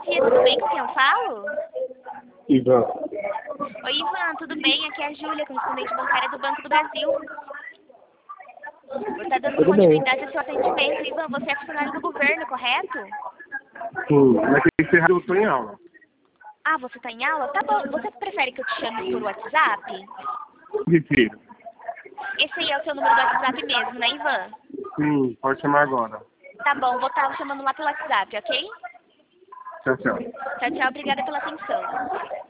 dia, tudo bem? Com quem eu falo? Ivan. Oi, Ivan, tudo bem? Aqui é a Júlia, correspondente bancária do Banco do Brasil. Você está dando Tudo bem. continuidade ao seu atendimento. Ivan, você é funcionário do governo, correto? Sim, mas tem que ser rápido, eu tô em aula. Ah, você está em aula? Tá bom. Você prefere que eu te chame por WhatsApp? Prefiro. Esse aí é o seu número do WhatsApp mesmo, né, Ivan? Sim, pode chamar agora. Tá bom, vou estar chamando lá pelo WhatsApp, ok? Tchau, tchau. Tchau, tchau. Obrigada pela atenção.